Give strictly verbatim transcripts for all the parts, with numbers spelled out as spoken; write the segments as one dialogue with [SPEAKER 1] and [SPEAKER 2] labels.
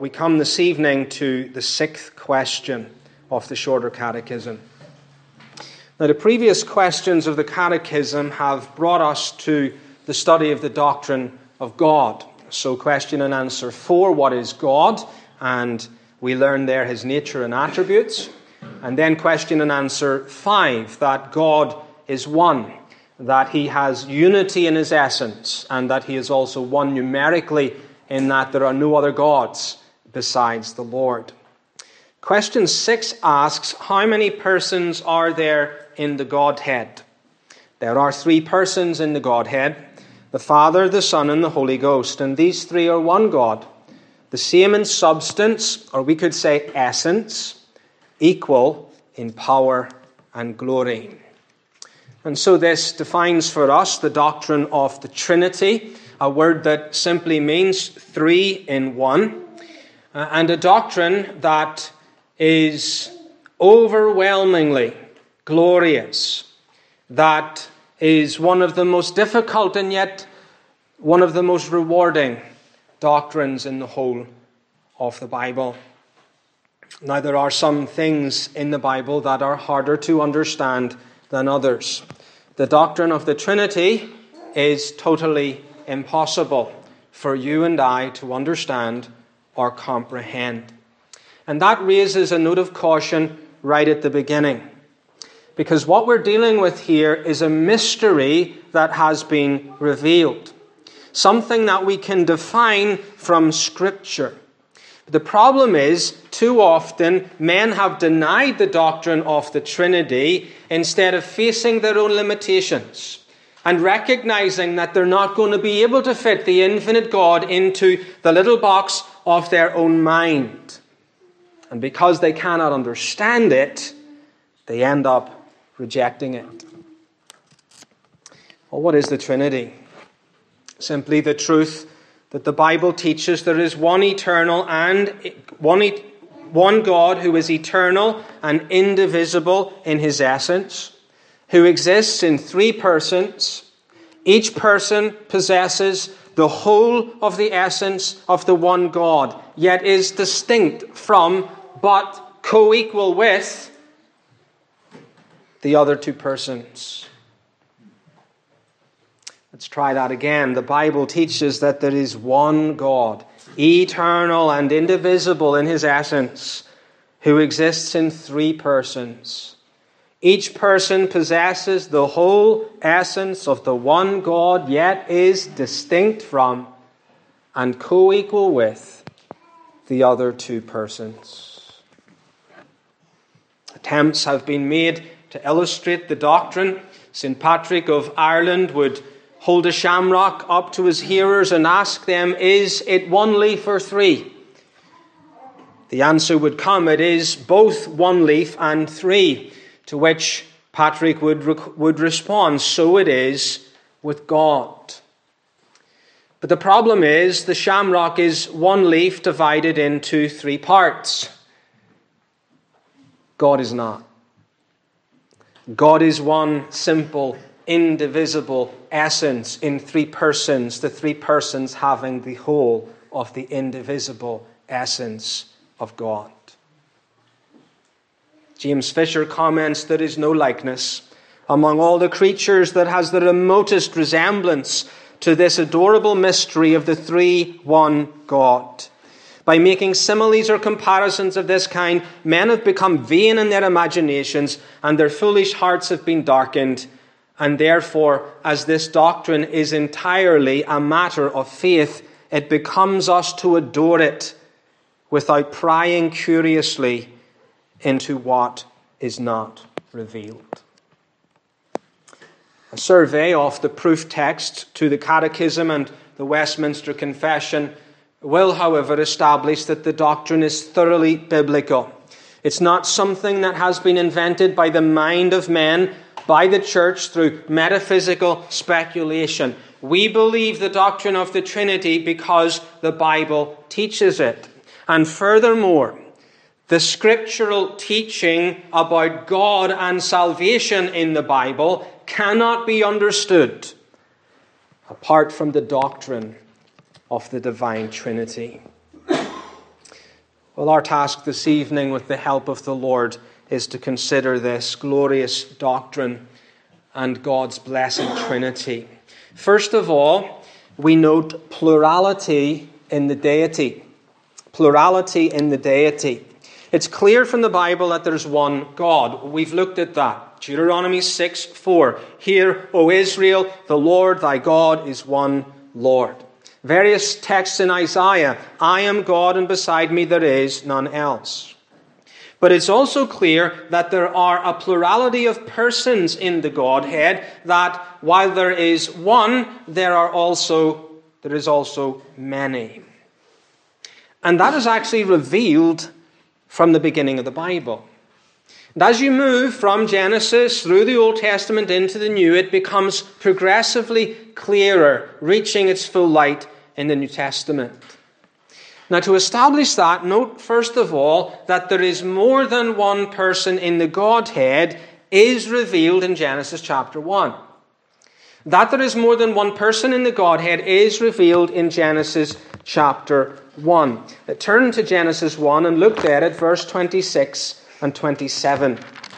[SPEAKER 1] We come this evening to the sixth question of the Shorter Catechism. Now, the previous questions of the Catechism have brought us to the study of the doctrine of God. So, question and answer four, what is God? And we learn there his nature and attributes. And then question and answer five, that God is one, that he has unity in his essence, and that he is also one numerically in that there are no other gods besides the Lord. Question six asks, how many persons are there in the Godhead? There are three persons in the Godhead, the Father, the Son, and the Holy Ghost, and these three are one God, the same in substance, or we could say essence, equal in power and glory. And so this defines for us the doctrine of the Trinity, a word that simply means three in one, uh, and a doctrine that is overwhelmingly glorious, that is one of the most difficult and yet one of the most rewarding doctrines in the whole of the Bible. Now, there are some things in the Bible that are harder to understand than others. The doctrine of the Trinity is totally impossible for you and I to understand or comprehend. And that raises a note of caution right at the beginning. Because what we're dealing with here is a mystery that has been revealed. Something that we can define from Scripture. The problem is, too often, men have denied the doctrine of the Trinity instead of facing their own limitations and recognizing that they're not going to be able to fit the infinite God into the little box of their own mind. And because they cannot understand it, they end up rejecting it. Well, what is the Trinity? Simply the truth that the Bible teaches there is one eternal and one, one God who is eternal and indivisible in his essence, who exists in three persons. Each person possesses the whole of the essence of the one God, yet is distinct from, but co-equal with, the other two persons. Let's try that again. The Bible teaches that there is one God, eternal and indivisible in his essence, who exists in three persons. Each person possesses the whole essence of the one God, yet is distinct from and co-equal with the other two persons. Attempts have been made to illustrate the doctrine. Saint Patrick of Ireland would hold a shamrock up to his hearers and ask them, is it one leaf or three? The answer would come, it is both one leaf and three. To which Patrick would, would respond, so it is with God. But the problem is, the shamrock is one leaf divided into three parts. God is not. God is one simple, indivisible essence in three persons, the three persons having the whole of the indivisible essence of God. James Fisher comments, there is no likeness among all the creatures that has the remotest resemblance to this adorable mystery of the three one God. By making similes or comparisons of this kind, men have become vain in their imaginations, and their foolish hearts have been darkened. And therefore, as this doctrine is entirely a matter of faith, it becomes us to adore it without prying curiously into what is not revealed. A survey of the proof text to the Catechism and the Westminster Confession will, however, establish that the doctrine is thoroughly biblical. It's not something that has been invented by the mind of men, by the church through metaphysical speculation. We believe the doctrine of the Trinity because the Bible teaches it. And furthermore, the scriptural teaching about God and salvation in the Bible cannot be understood apart from the doctrine of the divine Trinity. Well, our task this evening, with the help of the Lord, is to consider this glorious doctrine and God's blessed Trinity. First of all, we note plurality in the deity. Plurality in the deity. It's clear from the Bible that there's one God. We've looked at that. Deuteronomy six four. Hear, O Israel, the Lord thy God is one Lord. Various texts in Isaiah. I am God, and beside me there is none else. But it's also clear that there are a plurality of persons in the Godhead, that while there is one, there are also there is also many. And that is actually revealed from the beginning of the Bible. And as you move from Genesis through the Old Testament into the New, it becomes progressively clearer, reaching its full light in the New Testament. Now, to establish that, note first of all that there is more than one person in the Godhead is revealed in Genesis chapter one. That there is more than one person in the Godhead is revealed in Genesis chapter one. Turn to Genesis one and look there at verse twenty-six and twenty-seven.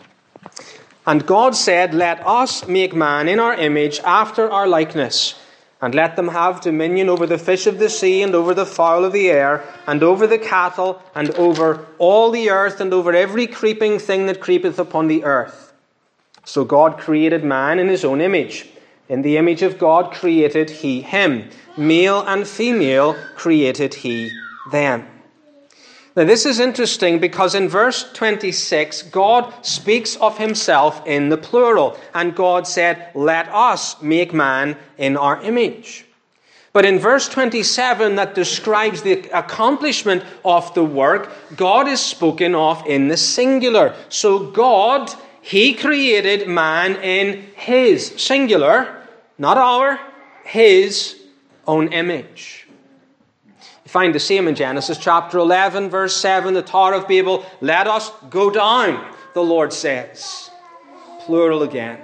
[SPEAKER 1] And God said, let us make man in our image after our likeness, and let them have dominion over the fish of the sea, and over the fowl of the air, and over the cattle, and over all the earth, and over every creeping thing that creepeth upon the earth. So God created man in his own image. In the image of God created he him. Male and female created he them. Now this is interesting because in verse twenty-six, God speaks of himself in the plural. And God said, let us make man in our image. But in verse twenty-seven, that describes the accomplishment of the work, God is spoken of in the singular. So God, he created man in his, singular, not our, his own image. You find the same in Genesis chapter eleven, verse seven, the Tower of Babel. Let us go down, the Lord says. Plural again.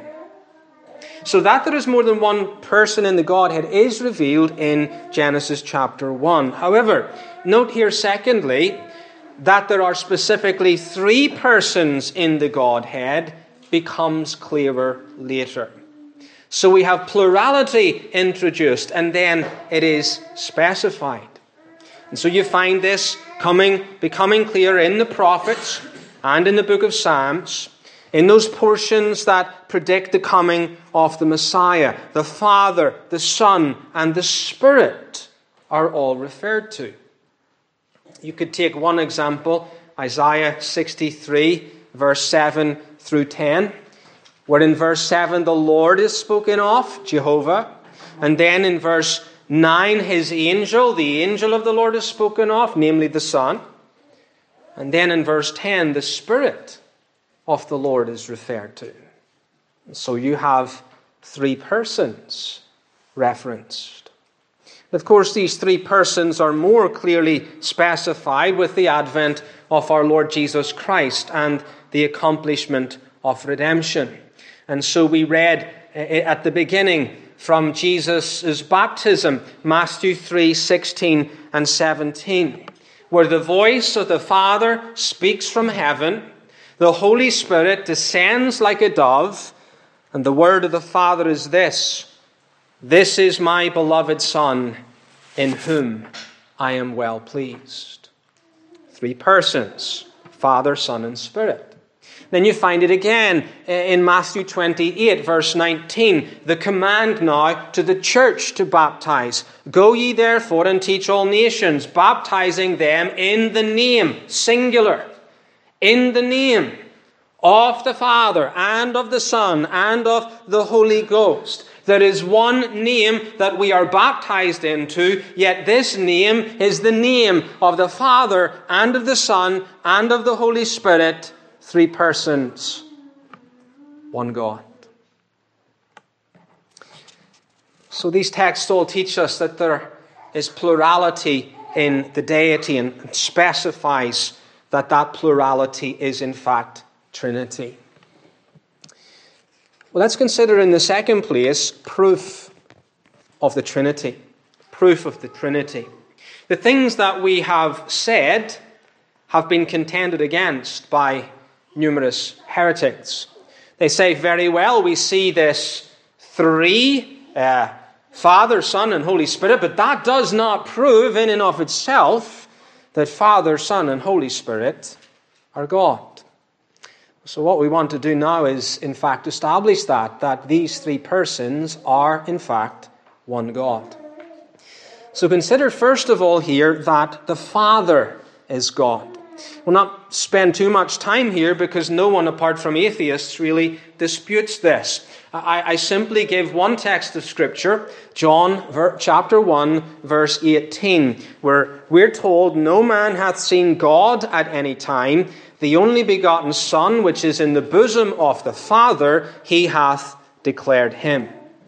[SPEAKER 1] So that there is more than one person in the Godhead is revealed in Genesis chapter one. However, note here secondly, that there are specifically three persons in the Godhead becomes clearer later. So we have plurality introduced, and then it is specified. And so you find this coming, becoming clear in the prophets and in the book of Psalms, in those portions that predict the coming of the Messiah. The Father, the Son, and the Spirit are all referred to. You could take one example, Isaiah sixty-three, verse seven through ten, where in verse seven the Lord is spoken of, Jehovah, and then in verse nine, his angel, the angel of the Lord is spoken of, namely the Son. And then in verse ten, the Spirit of the Lord is referred to. So you have three persons referenced. Of course, these three persons are more clearly specified with the advent of our Lord Jesus Christ and the accomplishment of redemption. And so we read at the beginning from Jesus' baptism, Matthew three, sixteen and seventeen, where the voice of the Father speaks from heaven, the Holy Spirit descends like a dove, and the word of the Father is this: this is my beloved Son, in whom I am well pleased. Three persons, Father, Son, and Spirit. Then you find it again in Matthew twenty-eight, verse nineteen, the command now to the church to baptize. Go ye therefore and teach all nations, baptizing them in the name, singular, in the name of the Father and of the Son and of the Holy Ghost. There is one name that we are baptized into, yet this name is the name of the Father and of the Son and of the Holy Spirit. Three persons, one God. So these texts all teach us that there is plurality in the deity, and specifies that that plurality is in fact Trinity. Well, let's consider in the second place proof of the Trinity. Proof of the Trinity. The things that we have said have been contended against by numerous heretics. They say, very well, we see this three, uh, Father, Son, and Holy Spirit, but that does not prove in and of itself that Father, Son, and Holy Spirit are God. So what we want to do now is, in fact, establish that, that these three persons are, in fact, one God. So consider, first of all, here that the Father is God. We'll not spend too much time here because no one apart from atheists really disputes this. I, I simply give one text of Scripture, John ver, chapter one, verse eighteen, where we're told, no man hath seen God at any time. The only begotten Son, which is in the bosom of the Father, he hath declared him.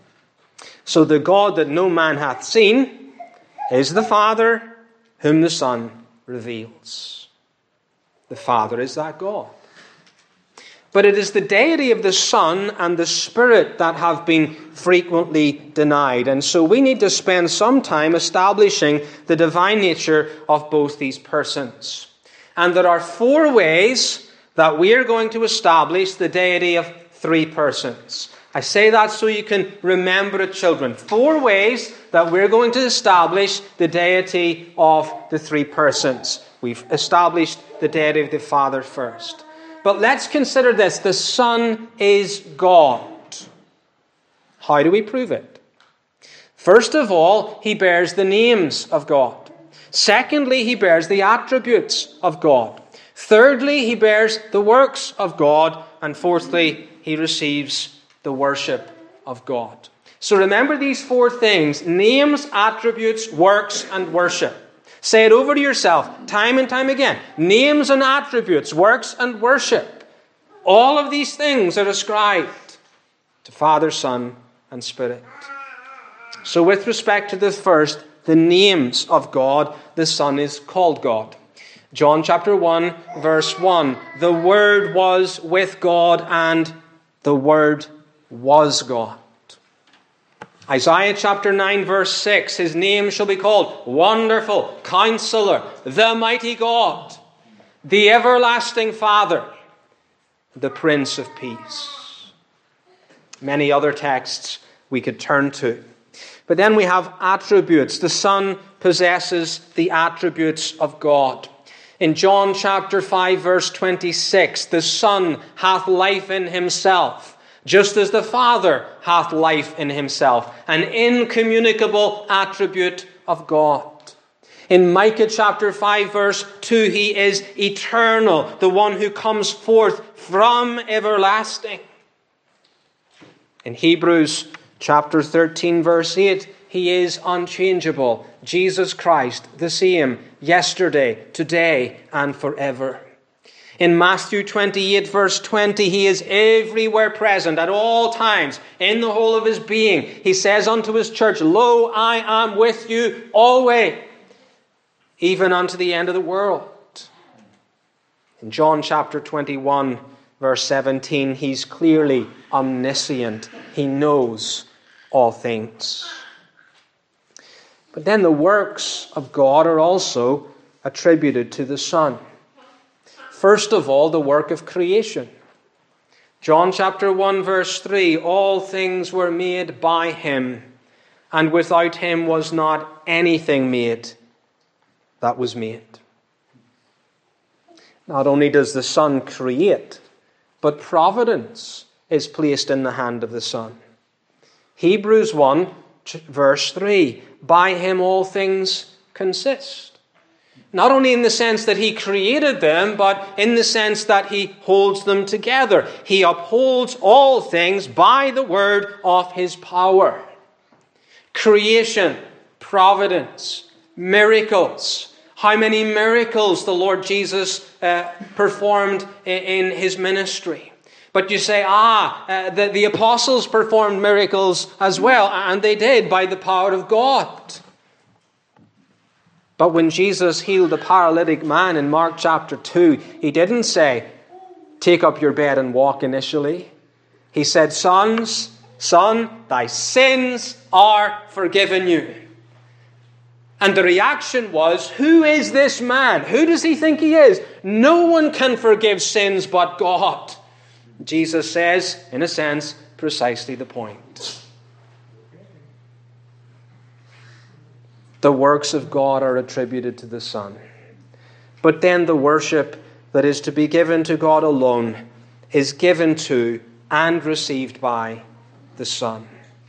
[SPEAKER 1] So the God that no man hath seen is the Father, whom the Son reveals. The Father is that God. But it is the deity of the Son and the Spirit that have been frequently denied. And so we need to spend some time establishing the divine nature of both these persons. And there are four ways that we are going to establish the deity of three persons. I say that so you can remember it, children. Four ways that we're going to establish the deity of the three persons. We've established the deity of the Father first. But let's consider this. The Son is God. How do we prove it? First of all, he bears the names of God. Secondly, he bears the attributes of God. Thirdly, he bears the works of God. And fourthly, he receives the worship of God. So remember these four things: names, attributes, works, and worship. Say it over to yourself time and time again. Names and attributes, works and worship. All of these things are ascribed to Father, Son, and Spirit. So with respect to the first, the names of God, the Son is called God. John chapter one, verse one. The Word was with God, and the Word was God. Isaiah chapter nine, verse six. His name shall be called Wonderful, Counselor, the Mighty God, the Everlasting Father, the Prince of Peace. Many other texts we could turn to. But then we have attributes. The Son possesses the attributes of God. In John chapter five, verse twenty-six, the Son hath life in himself, just as the Father hath life in himself, an incommunicable attribute of God. In Micah chapter five, verse two, he is eternal, the one who comes forth from everlasting. In Hebrews chapter thirteen, verse eight, he is unchangeable. Jesus Christ, the same yesterday, today, and forever. In Matthew twenty-eight, verse twenty, he is everywhere present at all times in the whole of his being. He says unto his church, Lo, I am with you always, even unto the end of the world. In John chapter twenty-one, verse seventeen, he's clearly omniscient. He knows all things. But then the works of God are also attributed to the Son. First of all, the work of creation. John chapter one, verse three, all things were made by him, and without him was not anything made that was made. Not only does the Son create, but providence is placed in the hand of the Son. Hebrews one, verse three, by him all things consist. Not only in the sense that he created them, but in the sense that he holds them together. He upholds all things by the word of his power. Creation, providence, miracles. How many miracles the Lord Jesus uh, performed in his ministry. But you say, ah, uh, the, the apostles performed miracles as well, and they did by the power of God. But when Jesus healed the paralytic man in Mark chapter two, he didn't say, take up your bed and walk initially. He said, Sons, son, thy sins are forgiven you. And the reaction was, who is this man? Who does he think he is? No one can forgive sins but God. Jesus says, in a sense, precisely the point. The works of God are attributed to the Son. But then the worship that is to be given to God alone is given to and received by the Son.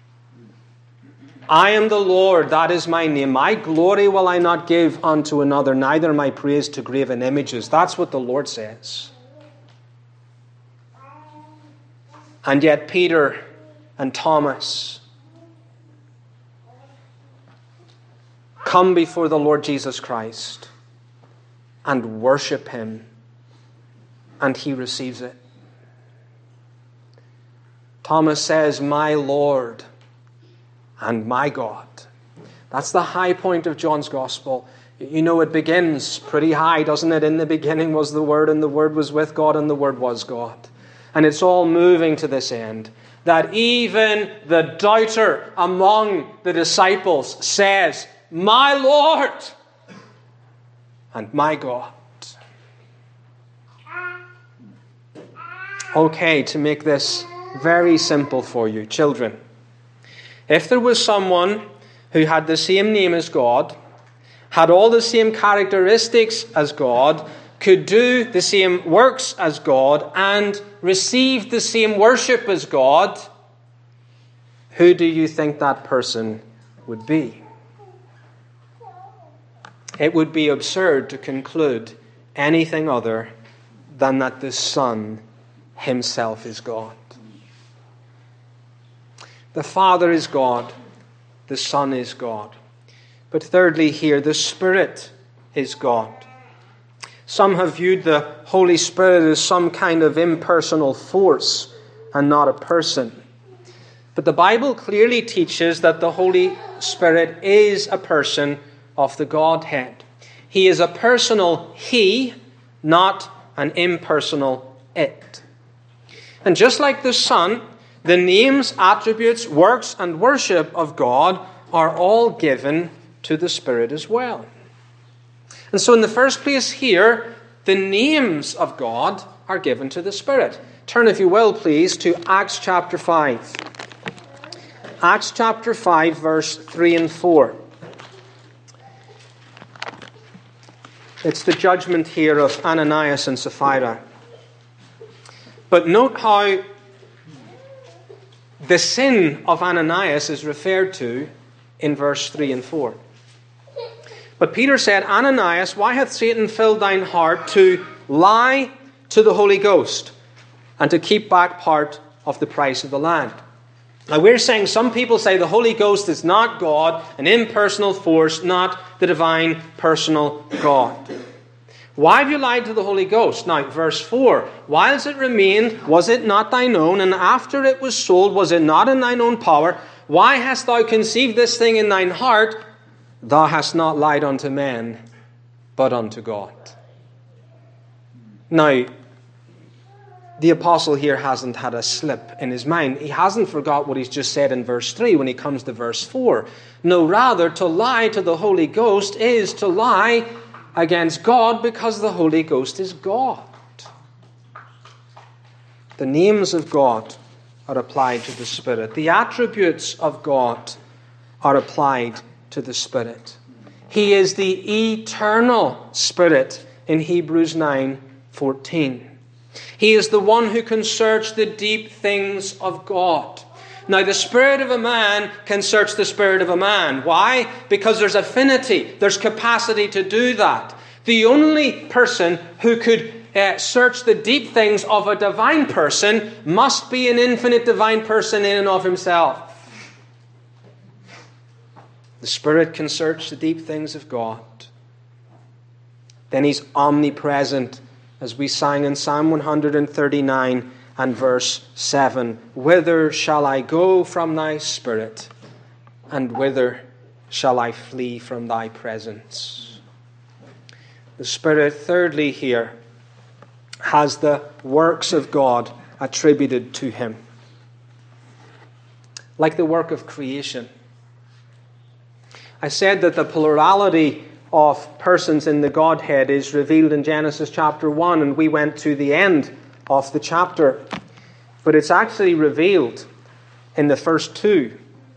[SPEAKER 1] I am the Lord, that is my name. My glory will I not give unto another, neither my praise to graven images. That's what the Lord says. And yet Peter and Thomas come before the Lord Jesus Christ and worship him, and he receives it. Thomas says, my Lord and my God. That's the high point of John's Gospel. You know, it begins pretty high, doesn't it? In the beginning was the Word, and the Word was with God, and the Word was God. And it's all moving to this end, that even the doubter among the disciples says, my Lord and my God. Okay, to make this very simple for you, children. If there was someone who had the same name as God, had all the same characteristics as God, could do the same works as God, and receive the same worship as God, who do you think that person would be? It would be absurd to conclude anything other than that the Son himself is God. The Father is God. The Son is God. But thirdly here, the Spirit is God. Some have viewed the Holy Spirit as some kind of impersonal force and not a person. But the Bible clearly teaches that the Holy Spirit is a person of the Godhead. He is a personal He, not an impersonal It. And just like the Son, the names, attributes, works, and worship of God are all given to the Spirit as well. And so in the first place here, the names of God are given to the Spirit. Turn, if you will, please, to Acts chapter five. Acts chapter five, verse three and four. It's the judgment here of Ananias and Sapphira. But note how the sin of Ananias is referred to in verse three and four. But Peter said, Ananias, why hath Satan filled thine heart to lie to the Holy Ghost and to keep back part of the price of the land? Now we're saying, some people say the Holy Ghost is not God, an impersonal force, not the divine personal God. Why have you lied to the Holy Ghost? Now, verse four, whilst it remained, was it not thine own? And after it was sold, was it not in thine own power? Why hast thou conceived this thing in thine heart? Thou hast not lied unto men, but unto God. Now, the apostle here hasn't had a slip in his mind. He hasn't forgot what he's just said in verse three when he comes to verse four. No, rather, to lie to the Holy Ghost is to lie against God, because the Holy Ghost is God. The names of God are applied to the Spirit. The attributes of God are applied to the Spirit. He is the eternal Spirit in Hebrews nine fourteen. He is the one who can search the deep things of God. Now, the spirit of a man can search the spirit of a man. Why? Because there's affinity. There's capacity to do that. The only person who could uh, search the deep things of a divine person must be an infinite divine person in and of himself. The Spirit can search the deep things of God. Then He's omnipresent, as we sang in Psalm one thirty-nine and verse seven. Whither shall I go from thy Spirit? And whither shall I flee from thy presence? The Spirit, thirdly here, has the works of God attributed to Him. Like the work of creation. I said that the plurality of persons in the Godhead is revealed in Genesis chapter one, and we went to the end of the chapter. But it's actually revealed in the first two,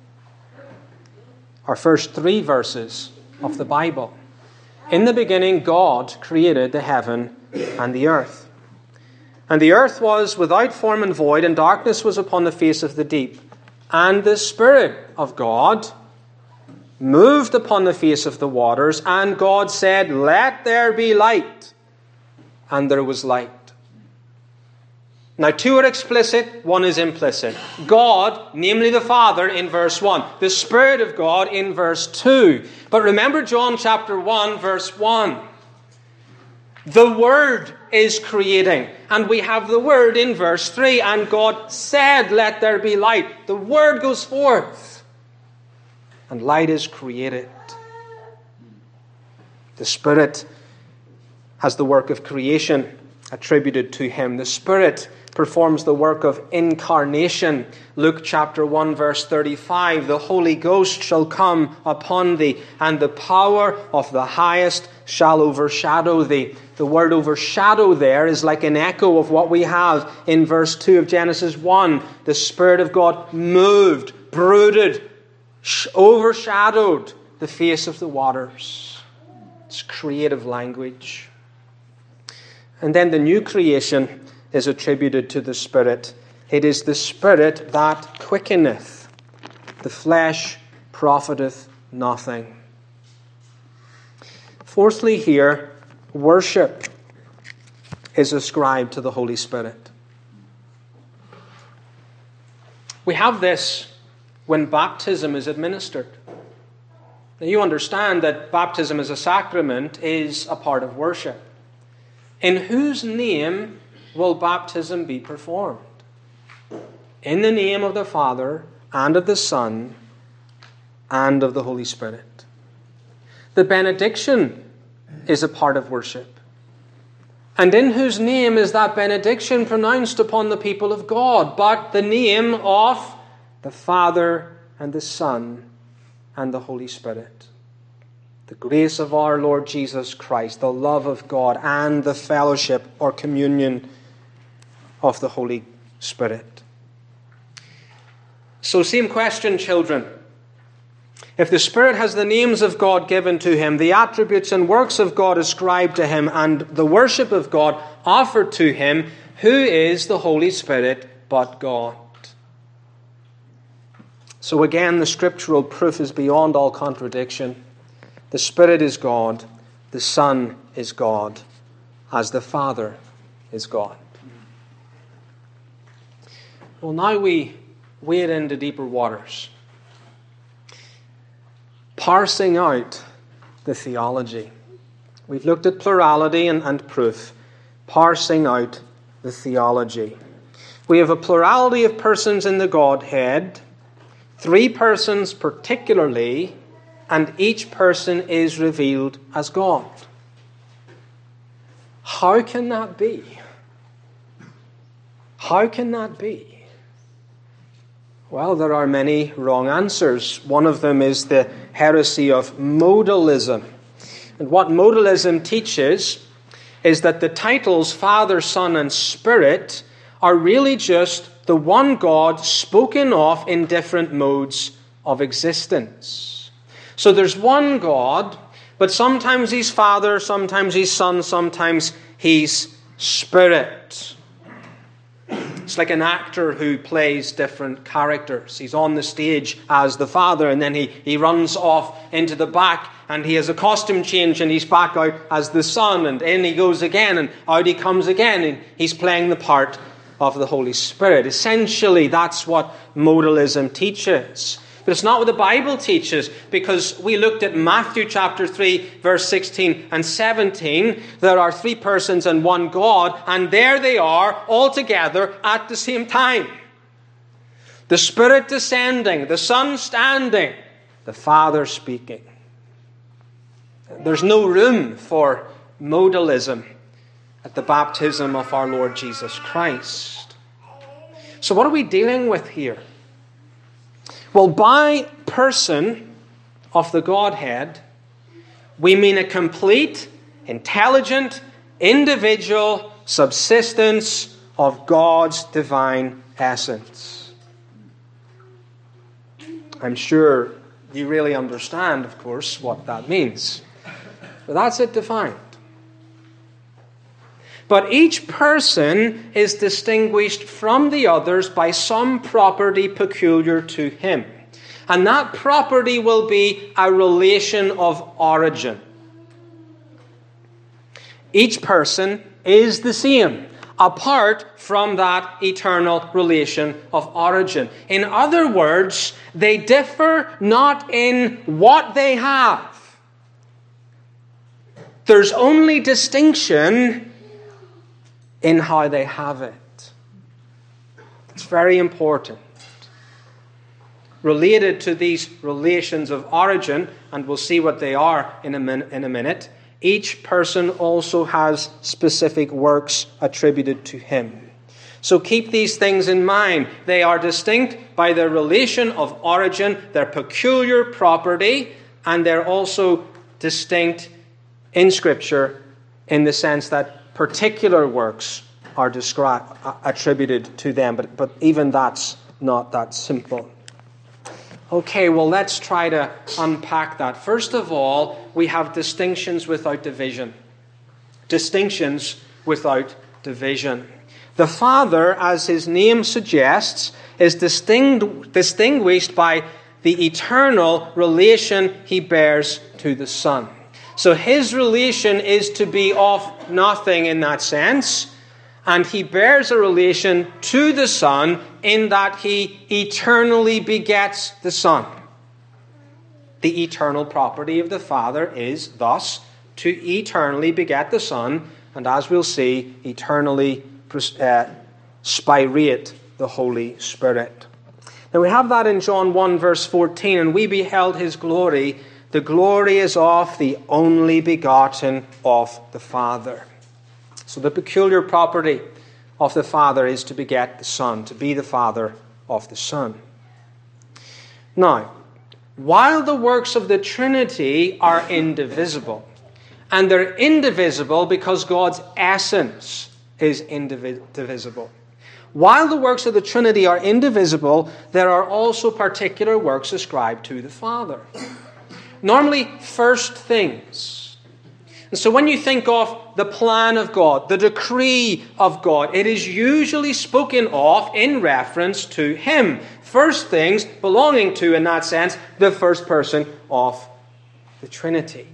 [SPEAKER 1] or first three verses of the Bible. In the beginning, God created the heaven and the earth. And the earth was without form and void, and darkness was upon the face of the deep. And the Spirit of God moved upon the face of the waters, and God said, "Let there be light." And there was light. Now, two are explicit, one is implicit. God, namely the Father, in verse one. The Spirit of God in verse two. But remember John chapter one, verse one. The Word is creating. And we have the Word in verse three. And God said, "Let there be light." The Word goes forth. And light is created. The Spirit has the work of creation attributed to Him. The Spirit performs the work of incarnation. Luke chapter one, verse thirty-five. The Holy Ghost shall come upon thee, and the power of the highest shall overshadow thee. The word overshadow there is like an echo of what we have in verse two of Genesis one. The Spirit of God moved, brooded, overshadowed the face of the waters. It's creative language. And then the new creation is attributed to the Spirit. It is the Spirit that quickeneth. The flesh profiteth nothing. Fourthly here, worship is ascribed to the Holy Spirit. We have this when baptism is administered. Now you understand that baptism as a sacrament is a part of worship. In whose name will baptism be performed? In the name of the Father, and of the Son, and of the Holy Spirit. The benediction is a part of worship. And in whose name is that benediction pronounced upon the people of God? But the name of the Father, and the Son, and the Holy Spirit. The grace of our Lord Jesus Christ, the love of God, and the fellowship or communion of the Holy Spirit. So, same question, children. If the Spirit has the names of God given to Him, the attributes and works of God ascribed to Him, and the worship of God offered to Him, who is the Holy Spirit but God? So again, the scriptural proof is beyond all contradiction. The Spirit is God, the Son is God, as the Father is God. Well, now we wade into deeper waters, parsing out the theology. We've looked at plurality and, and proof, parsing out the theology. We have a plurality of persons in the Godhead, three persons particularly, and each person is revealed as God. How can that be? How can that be? Well, there are many wrong answers. One of them is the heresy of modalism. And what modalism teaches is that the titles Father, Son, and Spirit are really just the one God spoken of in different modes of existence. So there's one God, but sometimes He's Father, sometimes He's Son, sometimes He's Spirit. It's like an actor who plays different characters. He's on the stage as the Father, and then he, he runs off into the back, and he has a costume change, and he's back out as the Son, and in he goes again, and out he comes again, and he's playing the part of the Holy Spirit. Essentially, that's what modalism teaches. But it's not what the Bible teaches, because we looked at Matthew chapter three, verse sixteen and seventeen. There are three persons and one God, and there they are all together at the same time. The Spirit descending, the Son standing, the Father speaking. There's no room for modalism at the baptism of our Lord Jesus Christ. So what are we dealing with here? Well, by person of the Godhead, we mean a complete, intelligent, individual subsistence of God's divine essence. I'm sure you really understand, of course, what that means. But that's it defined. But each person is distinguished from the others by some property peculiar to him. And that property will be a relation of origin. Each person is the same, apart from that eternal relation of origin. In other words, they differ not in what they have. There's only distinction in how they have it. It's very important. Related to these relations of origin, and we'll see what they are in a, min- in a minute, each person also has specific works attributed to him. So keep these things in mind. They are distinct by their relation of origin, their peculiar property, and they're also distinct in Scripture in the sense that particular works are described, attributed to them. But, but even that's not that simple. Okay, well, let's try to unpack that. First of all, we have distinctions without division. Distinctions without division. The Father, as his name suggests, is distinct, distinguished by the eternal relation he bears to the Son. So his relation is to be of nothing in that sense. And he bears a relation to the Son in that he eternally begets the Son. The eternal property of the Father is thus to eternally beget the Son, and as we'll see, eternally uh, spirate the Holy Spirit. Now we have that in John one verse fourteen, and we beheld his glory. The glory is of the only begotten of the Father. So the peculiar property of the Father is to beget the Son, to be the Father of the Son. Now, while the works of the Trinity are indivisible, and they're indivisible because God's essence is indivisible, while the works of the Trinity are indivisible, there are also particular works ascribed to the Father. Normally, first things. And so when you think of the plan of God, the decree of God, it is usually spoken of in reference to him. First things belonging to, in that sense, the first person of the Trinity.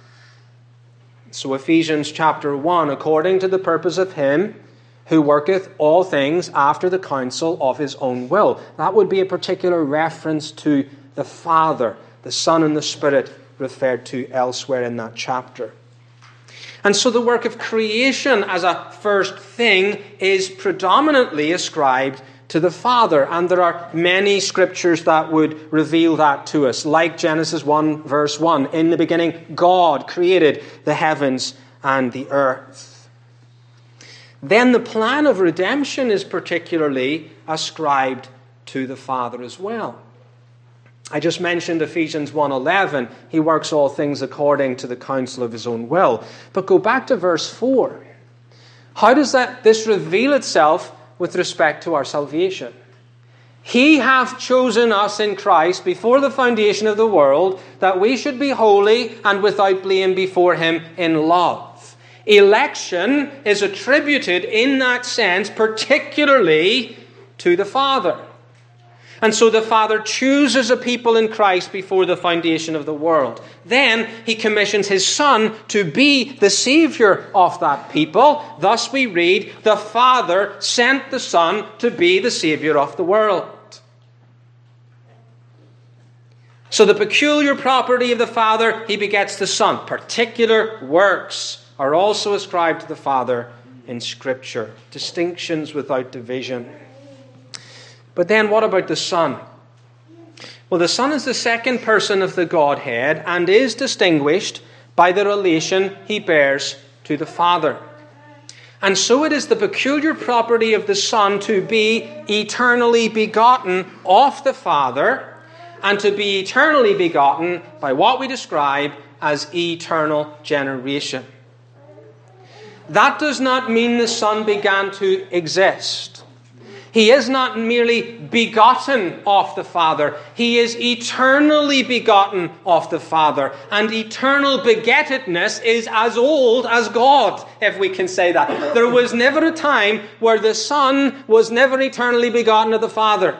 [SPEAKER 1] So Ephesians chapter one, according to the purpose of him who worketh all things after the counsel of his own will. That would be a particular reference to the Father, the Son, and the Spirit referred to elsewhere in that chapter. And so the work of creation as a first thing is predominantly ascribed to the Father. And there are many scriptures that would reveal that to us. Like Genesis one verse one. In the beginning, God created the heavens and the earth. Then the plan of redemption is particularly ascribed to the Father as well. I just mentioned Ephesians one eleven. He works all things according to the counsel of his own will. But go back to verse four. How does that this reveal itself with respect to our salvation? He hath chosen us in Christ before the foundation of the world, that we should be holy and without blame before him in love. Election is attributed in that sense particularly to the Father. And so the Father chooses a people in Christ before the foundation of the world. Then he commissions his Son to be the Savior of that people. Thus we read, the Father sent the Son to be the Savior of the world. So the peculiar property of the Father, he begets the Son. Particular works are also ascribed to the Father in Scripture. Distinctions without division. But then what about the Son? Well, the Son is the second person of the Godhead and is distinguished by the relation he bears to the Father. And so it is the peculiar property of the Son to be eternally begotten of the Father, and to be eternally begotten by what we describe as eternal generation. That does not mean the Son began to exist. He is not merely begotten of the Father. He is eternally begotten of the Father. And eternal begettedness is as old as God, if we can say that. There was never a time where the Son was never eternally begotten of the Father.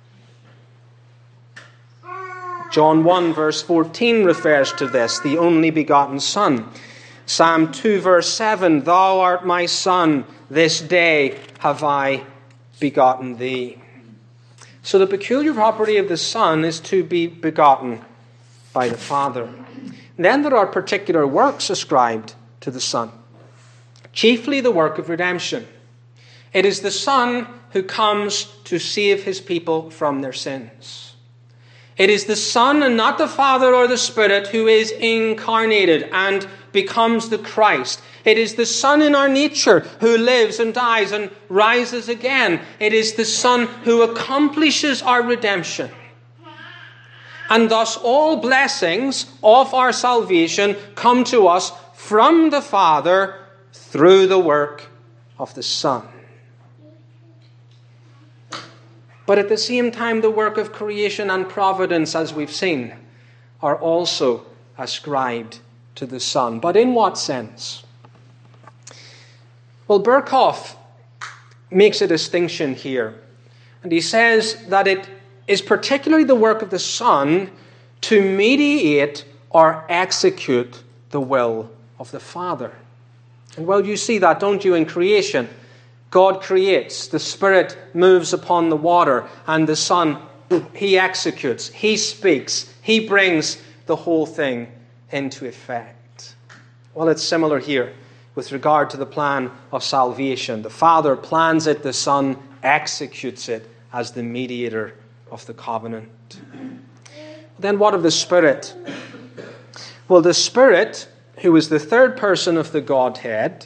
[SPEAKER 1] John one verse fourteen refers to this, the only begotten Son. Psalm two verse seven, Thou art my Son, this day have I begotten thee. So the peculiar property of the Son is to be begotten by the Father. And then there are particular works ascribed to the Son, chiefly the work of redemption. It is the Son who comes to save his people from their sins. It is the Son and not the Father or the Spirit who is incarnated and becomes the Christ. It is the Son in our nature who lives and dies and rises again. It is the Son who accomplishes our redemption. And thus all blessings of our salvation come to us from the Father through the work of the Son. But at the same time, the work of creation and providence, as we've seen, are also ascribed to the Son. But in what sense? Well, Berkhoff makes a distinction here. And he says that it is particularly the work of the Son to mediate or execute the will of the Father. And well, you see that, don't you, in creation? God creates, the Spirit moves upon the water, and the Son, he executes, he speaks, he brings the whole thing into effect. Well, it's similar here with regard to the plan of salvation. The Father plans it, the Son executes it as the mediator of the covenant. Then what of the Spirit? Well, the Spirit, who is the third person of the Godhead,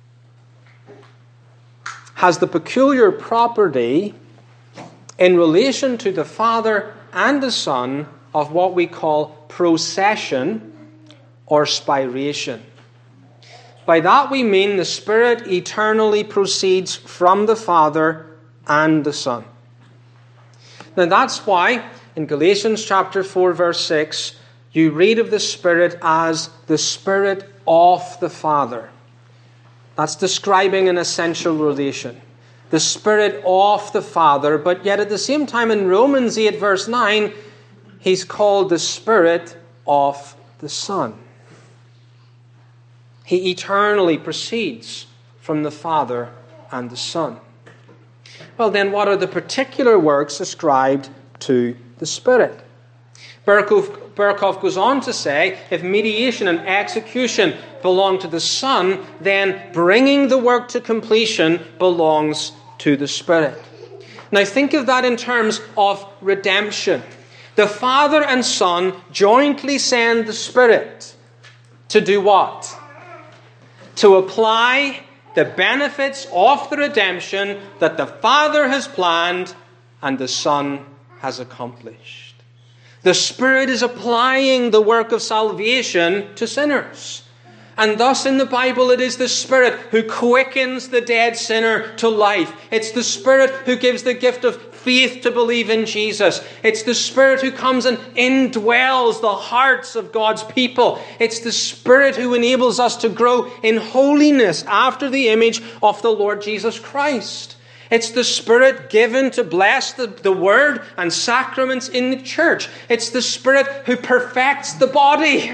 [SPEAKER 1] has the peculiar property in relation to the Father and the Son of what we call procession or spiration. By that we mean the Spirit eternally proceeds from the Father and the Son. Now that's why in Galatians chapter four verse six you read of the Spirit as the Spirit of the Father. That's describing an essential relation. The Spirit of the Father, but yet at the same time in Romans eight verse nine, he's called the Spirit of the Son. He eternally proceeds from the Father and the Son. Well then, what are the particular works ascribed to the Spirit? Berkhoff, Berkhoff goes on to say, if mediation and execution belong to the Son, then bringing the work to completion belongs to the Spirit. Now think of that in terms of redemption. The Father and Son jointly send the Spirit to do what? To apply the benefits of the redemption that the Father has planned and the Son has accomplished. The Spirit is applying the work of salvation to sinners. And thus in the Bible it is the Spirit who quickens the dead sinner to life. It's the Spirit who gives the gift of faith to believe in Jesus. It's the Spirit who comes and indwells the hearts of God's people. It's the Spirit who enables us to grow in holiness after the image of the Lord Jesus Christ. It's the Spirit given to bless the, the Word and sacraments in the church. It's the Spirit who perfects the body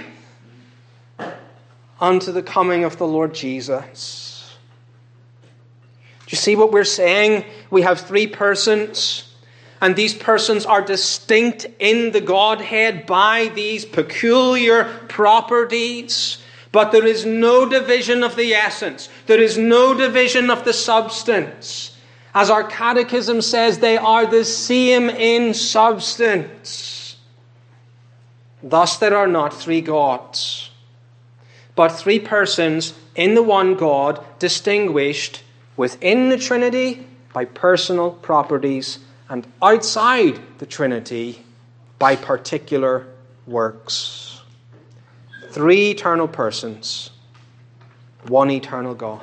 [SPEAKER 1] unto the coming of the Lord Jesus. Do you see what we're saying? We have three persons, and these persons are distinct in the Godhead by these peculiar properties. But there is no division of the essence. There is no division of the substance. As our catechism says, they are the same in substance. Thus there are not three gods, but three persons in the one God, distinguished within the Trinity by personal properties and outside the Trinity by particular works. Three eternal persons, one eternal God.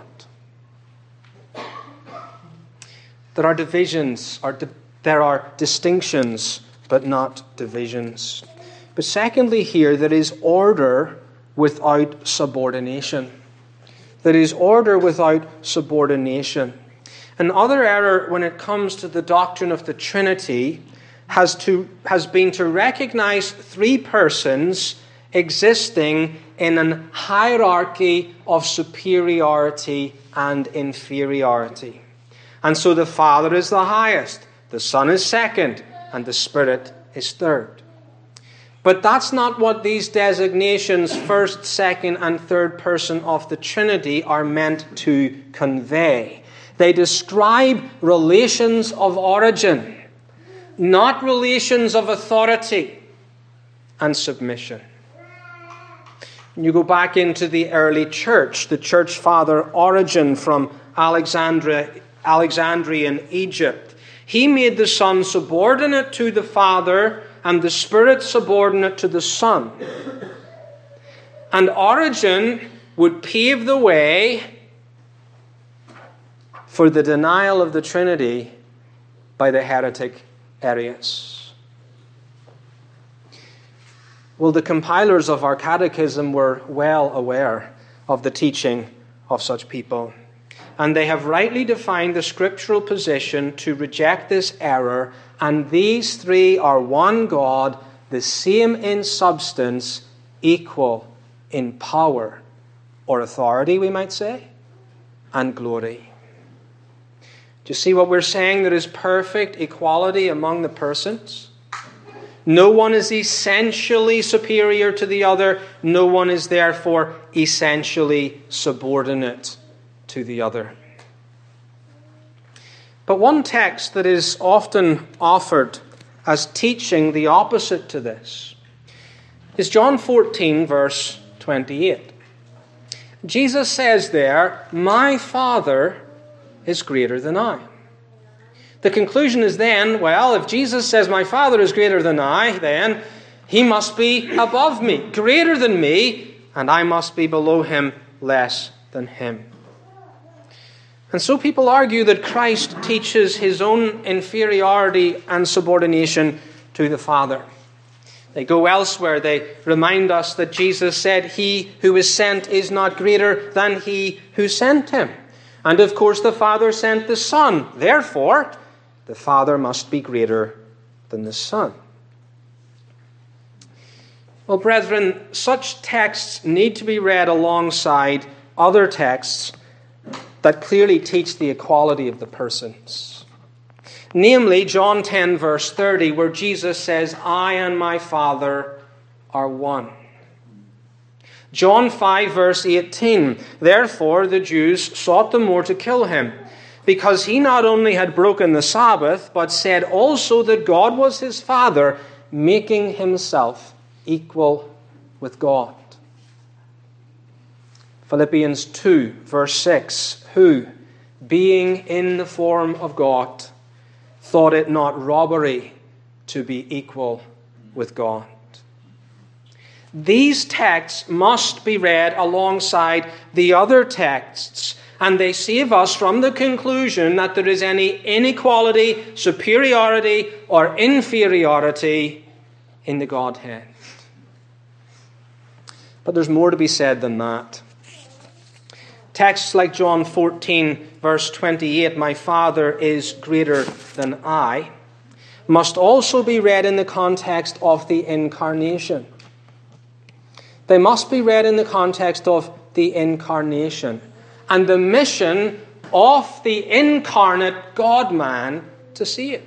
[SPEAKER 1] There are divisions, or di- there are distinctions, but not divisions. But secondly here, there is order without subordination. There is order without subordination. Another error when it comes to the doctrine of the Trinity has, to, has been to recognize three persons existing in an hierarchy of superiority and inferiority. And so the Father is the highest, the Son is second, and the Spirit is third. But that's not what these designations, first, second, and third person of the Trinity, are meant to convey. They describe relations of origin, not relations of authority and submission. You go back into the early church, the church father Origen from Alexandria, Alexandria in Egypt. He made the Son subordinate to the Father and the Spirit subordinate to the Son. And Origen would pave the way for the denial of the Trinity by the heretic Arius. Well, the compilers of our catechism were well aware of the teaching of such people. And they have rightly defined the scriptural position to reject this error. And these three are one God, the same in substance, equal in power or authority, we might say, and glory. Do you see what we're saying? There is perfect equality among the persons. No one is essentially superior to the other. No one is therefore essentially subordinate to the other. But one text that is often offered as teaching the opposite to this is John fourteen, verse twenty-eight. Jesus says there, "My Father is greater than I." The conclusion is then, well, if Jesus says my Father is greater than I, then he must be above me, greater than me, and I must be below him, less than him. And so people argue that Christ teaches his own inferiority and subordination to the Father. They go elsewhere. They remind us that Jesus said, "He who is sent is not greater than he who sent him." And of course the Father sent the Son. Therefore, the Father must be greater than the Son. Well, brethren, such texts need to be read alongside other texts that clearly teach the equality of the persons. Namely, John ten, verse thirty, where Jesus says, "I and my Father are one." John five, verse eighteen, "Therefore the Jews sought the more to kill him, because he not only had broken the Sabbath, but said also that God was his Father, making himself equal with God." Philippians two, verse six, "Who, being in the form of God, thought it not robbery to be equal with God." These texts must be read alongside the other texts, and they save us from the conclusion that there is any inequality, superiority, or inferiority in the Godhead. But there's more to be said than that. Texts like John fourteen, verse twenty-eight, "My Father is greater than I," must also be read in the context of the incarnation. They must be read in the context of the incarnation and the mission of the incarnate God-man to save.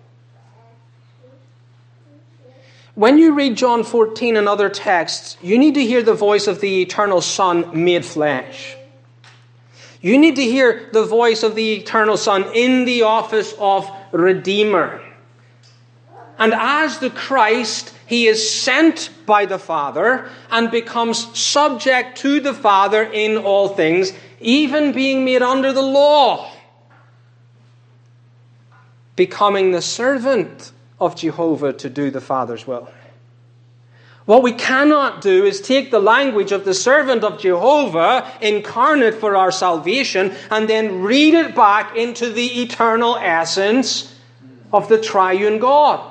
[SPEAKER 1] When you read John fourteen and other texts, you need to hear the voice of the eternal Son made flesh. You need to hear the voice of the eternal Son in the office of Redeemer. And as the Christ, he is sent by the Father and becomes subject to the Father in all things, even being made under the law, becoming the servant of Jehovah to do the Father's will. What we cannot do is take the language of the servant of Jehovah, incarnate for our salvation, and then read it back into the eternal essence of the triune God.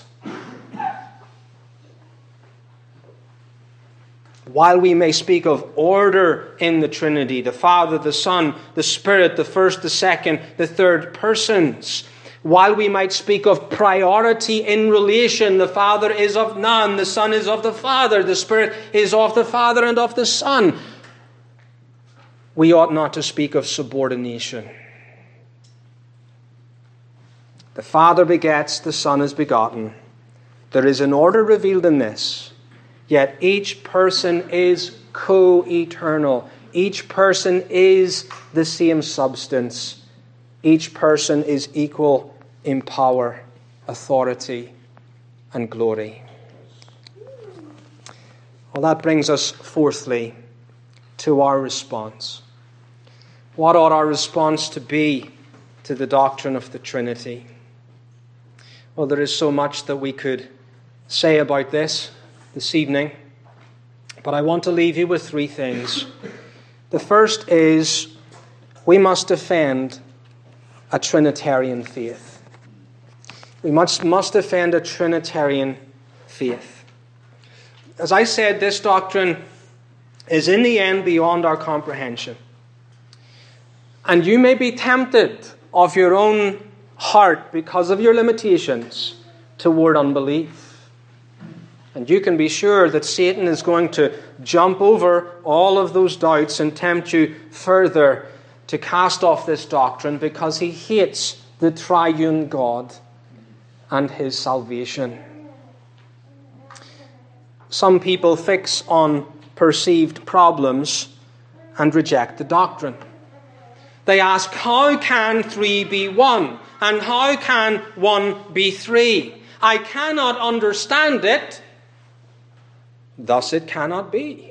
[SPEAKER 1] While we may speak of order in the Trinity, the Father, the Son, the Spirit, the first, the second, the third persons, while we might speak of priority in relation, the Father is of none, the Son is of the Father, the Spirit is of the Father and of the Son, we ought not to speak of subordination. The Father begets, the Son is begotten. There is an order revealed in this. Yet each person is co-eternal. Each person is the same substance. Each person is equal in power, authority, and glory. Well, that brings us, fourthly, to our response. What ought our response to be to the doctrine of the Trinity? Well, there is so much that we could say about this this evening, but I want to leave you with three things. The first is we must defend a Trinitarian faith. We must, must defend a Trinitarian faith. As I said, this doctrine is in the end beyond our comprehension. And you may be tempted of your own heart because of your limitations toward unbelief. And you can be sure that Satan is going to jump over all of those doubts and tempt you further to cast off this doctrine because he hates the triune God and his salvation. Some people fix on perceived problems and reject the doctrine. They ask, how can three be one? And how can one be three? I cannot understand it. Thus it cannot be.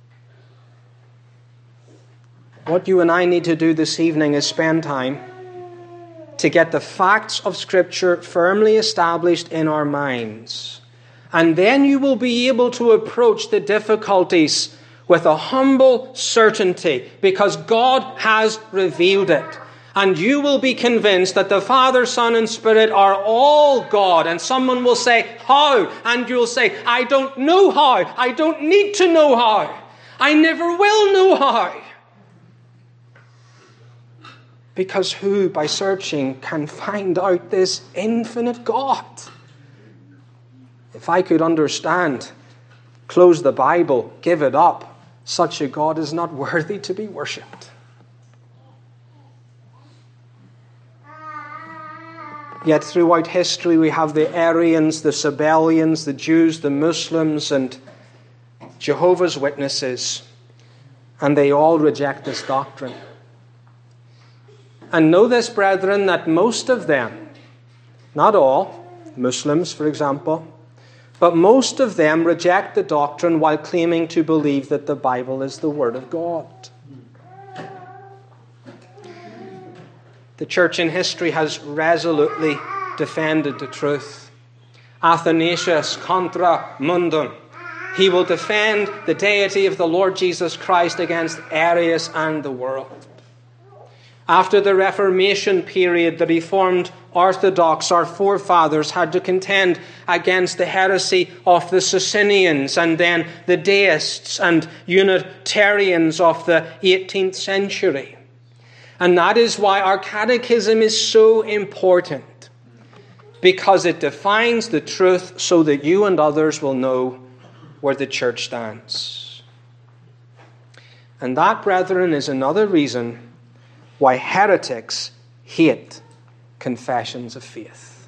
[SPEAKER 1] What you and I need to do this evening is spend time to get the facts of Scripture firmly established in our minds. And then you will be able to approach the difficulties with a humble certainty because God has revealed it. And you will be convinced that the Father, Son, and Spirit are all God. And someone will say, how? And you'll say, I don't know how. I don't need to know how. I never will know how. Because who, by searching, can find out this infinite God? If I could understand, close the Bible, give it up, such a God is not worthy to be worshipped. Yet throughout history we have the Arians, the Sabellians, the Jews, the Muslims, and Jehovah's Witnesses. And they all reject this doctrine. And know this, brethren, that most of them, not all, Muslims, for example, but most of them reject the doctrine while claiming to believe that the Bible is the Word of God. The church in history has resolutely defended the truth. Athanasius contra mundum. He will defend the deity of the Lord Jesus Christ against Arius and the world. After the Reformation period, the Reformed Orthodox, our forefathers, had to contend against the heresy of the Socinians and then the Deists and Unitarians of the eighteenth century. And that is why our catechism is so important, because it defines the truth so that you and others will know where the church stands. And that, brethren, is another reason why heretics hate confessions of faith.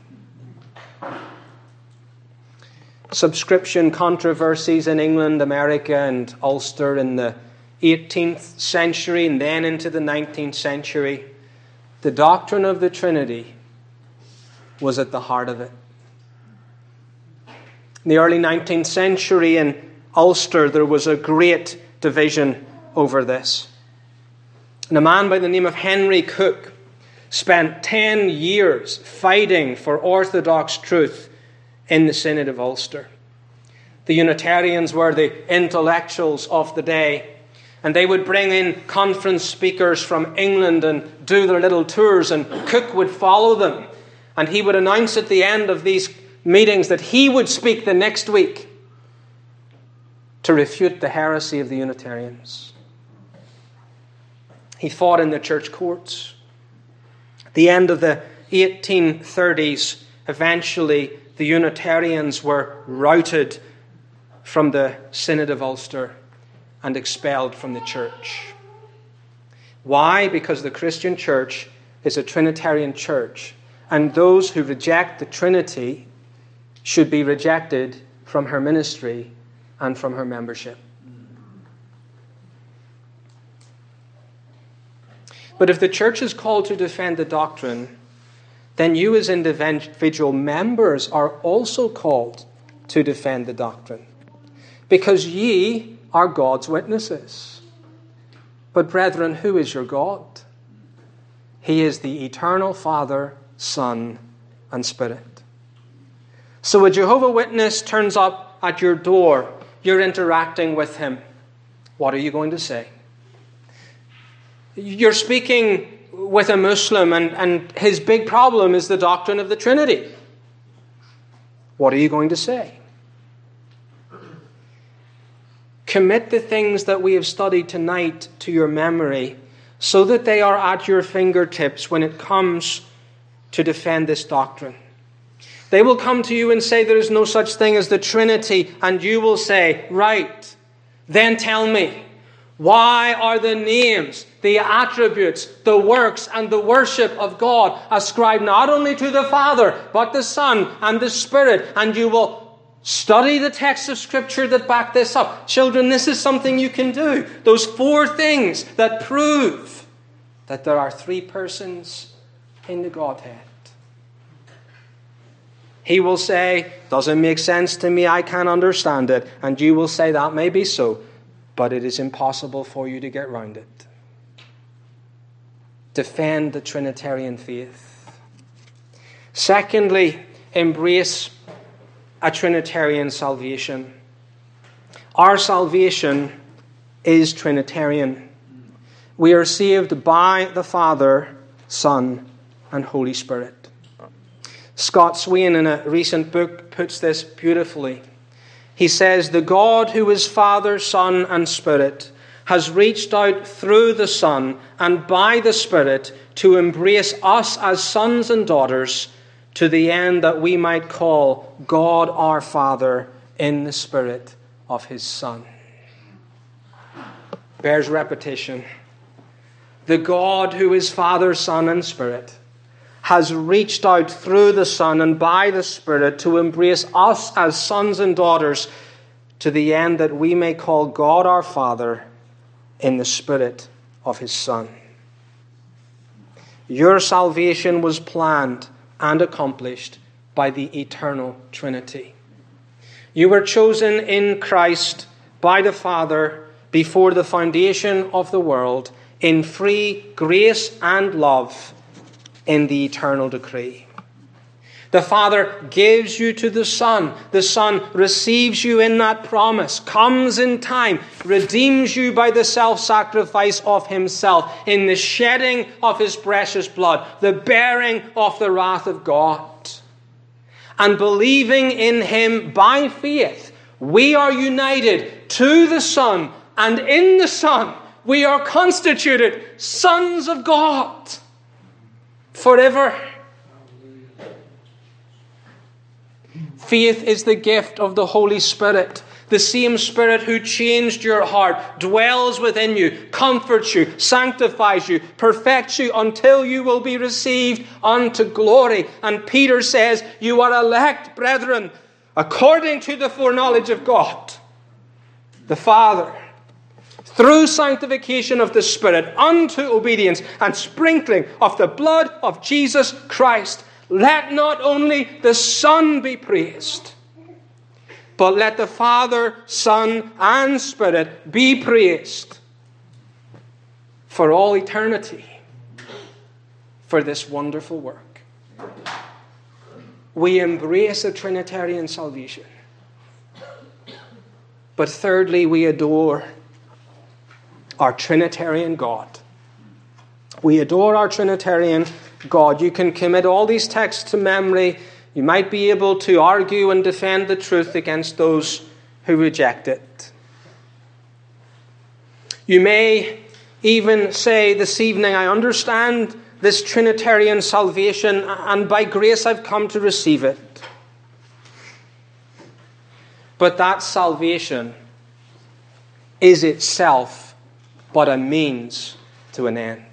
[SPEAKER 1] Subscription controversies in England, America, and Ulster in the eighteenth century and then into the nineteenth century, the doctrine of the Trinity was at the heart of it. In the early nineteenth century in Ulster, there was a great division over this. And a man by the name of Henry Cook spent ten years fighting for orthodox truth in the Synod of Ulster. The Unitarians were the intellectuals of the day, and they would bring in conference speakers from England and do their little tours, and Cook would follow them. And he would announce at the end of these meetings that he would speak the next week to refute the heresy of the Unitarians. He fought in the church courts. At the end of the eighteen thirties, eventually the Unitarians were routed from the Synod of Ulster and expelled from the church. Why? Because the Christian church is a Trinitarian church, and those who reject the Trinity should be rejected from her ministry and from her membership. But if the church is called to defend the doctrine, then you as individual members are also called to defend the doctrine, because ye are God's witnesses. But brethren, who is your God? He is the eternal Father, Son, and Spirit. So a Jehovah's Witness turns up at your door. You're interacting with him. What are you going to say? You're speaking with a Muslim, and, and his big problem is the doctrine of the Trinity. What are you going to say? Commit the things that we have studied tonight to your memory so that they are at your fingertips when it comes to defend this doctrine. They will come to you and say there is no such thing as the Trinity, and you will say, right, then tell me, why are the names, the attributes, the works, and the worship of God ascribed not only to the Father, but the Son and the Spirit? And you will study the texts of Scripture that back this up. Children, this is something you can do. Those four things that prove that there are three persons in the Godhead. He will say, doesn't make sense to me, I can't understand it. And you will say, that may be so, but it is impossible for you to get round it. Defend the Trinitarian faith. Secondly, embrace a Trinitarian salvation. Our salvation is Trinitarian. We are saved by the Father, Son, and Holy Spirit. Scott Swain, in a recent book, puts this beautifully. He says, the God who is Father, Son, and Spirit has reached out through the Son and by the Spirit to embrace us as sons and daughters, to the end that we might call God our Father in the Spirit of His Son. Bears repetition. The God who is Father, Son, and Spirit has reached out through the Son and by the Spirit to embrace us as sons and daughters, to the end that we may call God our Father in the Spirit of His Son. Your salvation was planned and accomplished by the eternal Trinity. You were chosen in Christ by the Father before the foundation of the world, in free grace and love, in the eternal decree. The Father gives you to the Son. The Son receives you in that promise, comes in time, redeems you by the self-sacrifice of Himself, in the shedding of His precious blood, the bearing of the wrath of God. And believing in Him by faith, we are united to the Son, and in the Son we are constituted sons of God forever. Faith is the gift of the Holy Spirit. The same Spirit who changed your heart dwells within you, comforts you, sanctifies you, perfects you until you will be received unto glory. And Peter says, you are elect, brethren, according to the foreknowledge of God, the Father, through sanctification of the Spirit, unto obedience and sprinkling of the blood of Jesus Christ. Let not only the Son be praised, but let the Father, Son, and Spirit be praised for all eternity for this wonderful work. we embrace a Trinitarian salvation. But thirdly, we adore our Trinitarian God. We adore our Trinitarian God. You can commit all these texts to memory. You might be able to argue and defend the truth against those who reject it. You may even say this evening, I understand this Trinitarian salvation, and by grace I've come to receive it. But that salvation is itself but a means to an end.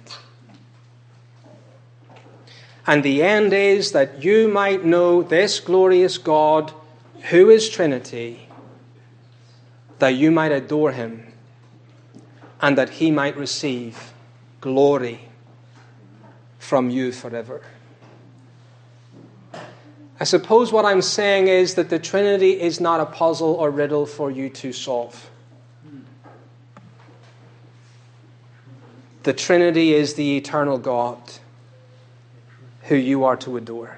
[SPEAKER 1] And the end is that you might know this glorious God who is Trinity, that you might adore him, and that he might receive glory from you forever. I suppose what I'm saying is that the Trinity is not a puzzle or riddle for you to solve. The Trinity is the eternal God who you are to adore.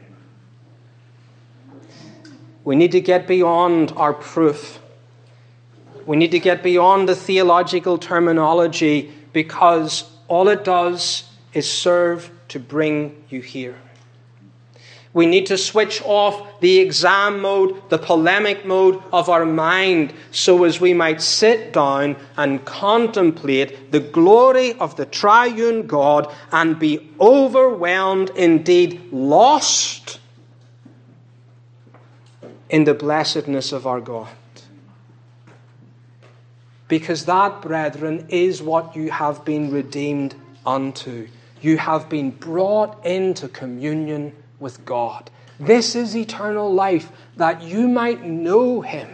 [SPEAKER 1] We need to get beyond our proof. We need to get beyond the theological terminology, because all it does is serve to bring you here. We need to switch off the exam mode, the polemic mode of our mind, so as we might sit down and contemplate the glory of the triune God and be overwhelmed, indeed lost, in the blessedness of our God. Because that, brethren, is what you have been redeemed unto. You have been brought into communion with God. This is eternal life, that you might know him.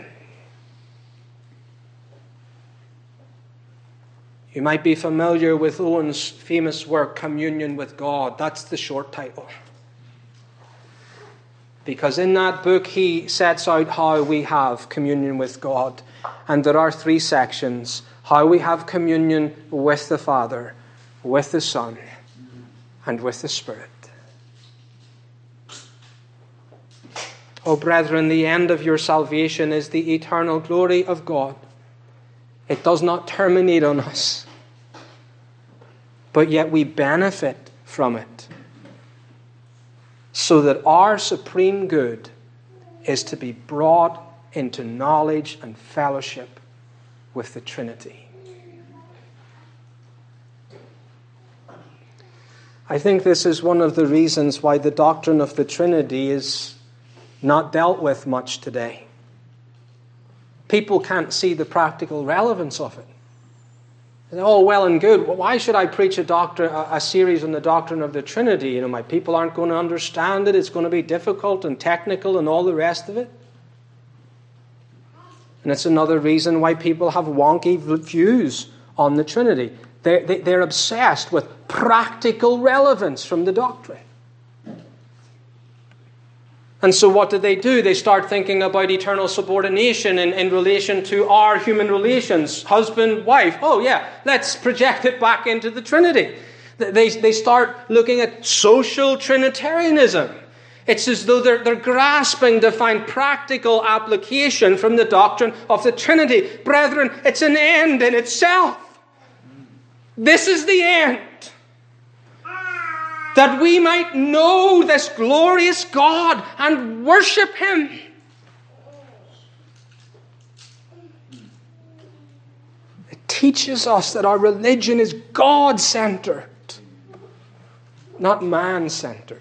[SPEAKER 1] You might be familiar with Owen's famous work, Communion with God. That's the short title. Because in that book he sets out how we have communion with God. And there are three sections. How we have communion with the Father, with the Son, and with the Spirit. Oh, brethren, the end of your salvation is the eternal glory of God. It does not terminate on us, but yet we benefit from it, so that our supreme good is to be brought into knowledge and fellowship with the Trinity. I think this is one of the reasons why the doctrine of the Trinity is not dealt with much today. People can't see the practical relevance of it. They say, oh, well and good. Well, why should I preach a doctrine, a, a series on the doctrine of the Trinity? You know, my people aren't going to understand it. It's going to be difficult and technical and all the rest of it. And it's another reason why people have wonky views on the Trinity. They're, they, they're obsessed with practical relevance from the doctrine. And so what do they do? They start thinking about eternal subordination in, in relation to our human relations. Husband, wife. Oh yeah, let's project it back into the Trinity. They, they start looking at social Trinitarianism. It's as though they're, they're grasping to find practical application from the doctrine of the Trinity. Brethren, it's an end in itself. This is the end. That we might know this glorious God and worship him. It teaches us that our religion is God-centered, not man-centered.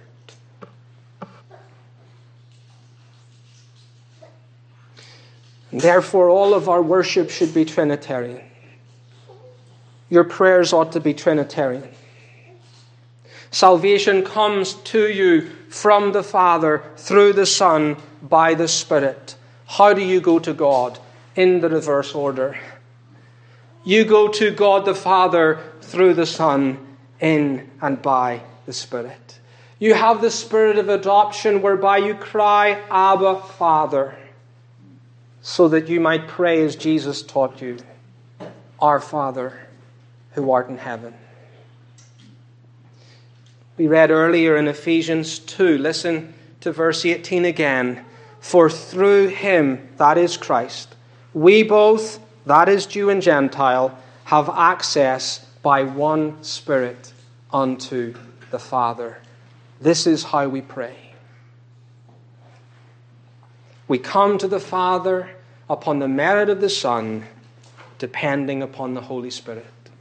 [SPEAKER 1] And therefore, all of our worship should be Trinitarian. Your prayers ought to be Trinitarian. Salvation comes to you from the Father, through the Son, by the Spirit. How do you go to God? In the reverse order. You go to God the Father through the Son, in and by the Spirit. You have the Spirit of adoption, whereby you cry, Abba, Father, so that you might pray as Jesus taught you, Our Father, who art in heaven. We read earlier in Ephesians two, listen to verse eighteen again. For through him, that is Christ, we both, that is Jew and Gentile, have access by one Spirit unto the Father. This is how we pray. We come to the Father upon the merit of the Son, depending upon the Holy Spirit.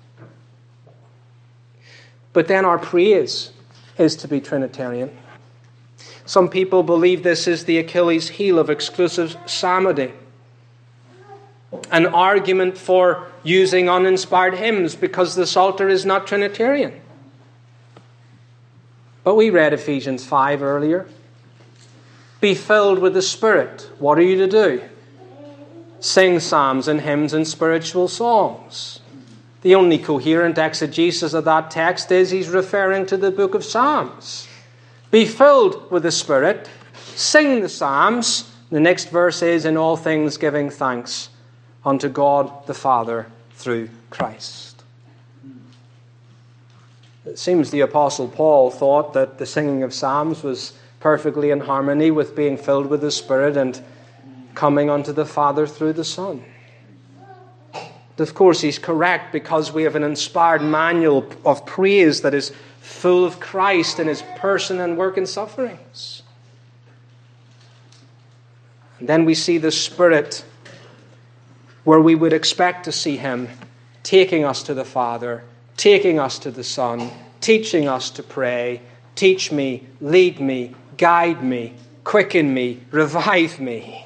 [SPEAKER 1] But then our praise is to be Trinitarian. Some people believe this is the Achilles heel of exclusive psalmody. An argument for using uninspired hymns because the Psalter is not Trinitarian. But we read Ephesians five earlier. Be filled with the Spirit. What are you to do? Sing psalms and hymns and spiritual songs. The only coherent exegesis of that text is he's referring to the book of Psalms. Be filled with the Spirit. Sing the psalms. The next verse is, in all things giving thanks unto God the Father through Christ. It seems the Apostle Paul thought that the singing of psalms was perfectly in harmony with being filled with the Spirit and coming unto the Father through the Son. Of course, he's correct because we have an inspired manual of praise that is full of Christ and his person and work and sufferings. And then we see the Spirit where we would expect to see him taking us to the Father, taking us to the Son, teaching us to pray. Teach me, lead me, guide me, quicken me, revive me.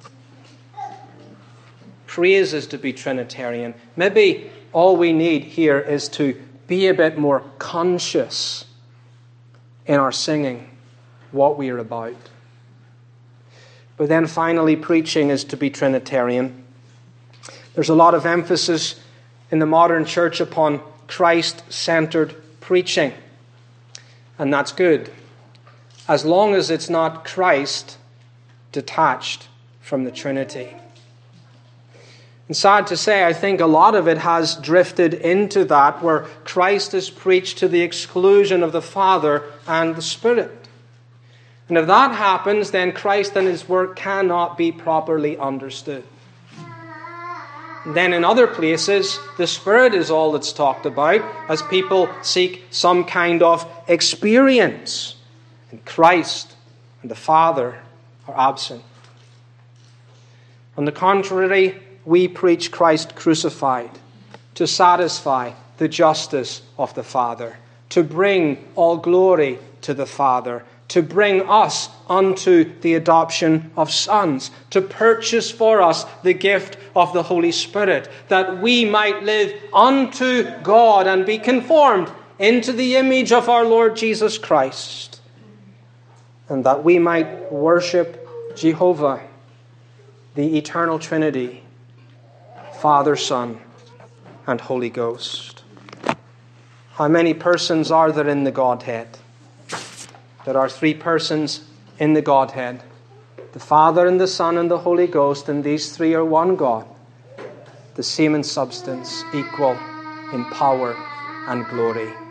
[SPEAKER 1] Praise is to be Trinitarian. Maybe all we need here is to be a bit more conscious in our singing what we are about. But then finally, preaching is to be Trinitarian. There's a lot of emphasis in the modern church upon Christ-centered preaching. And that's good, as long as it's not Christ detached from the Trinity. And sad to say, I think a lot of it has drifted into that, where Christ is preached to the exclusion of the Father and the Spirit. And if that happens, then Christ and his work cannot be properly understood. And then in other places, the Spirit is all that's talked about as people seek some kind of experience. And Christ and the Father are absent. On the contrary, we preach Christ crucified to satisfy the justice of the Father, to bring all glory to the Father, to bring us unto the adoption of sons, to purchase for us the gift of the Holy Spirit, that we might live unto God and be conformed into the image of our Lord Jesus Christ, and that we might worship Jehovah, the eternal Trinity, Father, Son, and Holy Ghost. How many persons are there in the Godhead? There are three persons in the Godhead, the Father and the Son and the Holy Ghost, and these three are one God, the same in substance, equal in power and glory.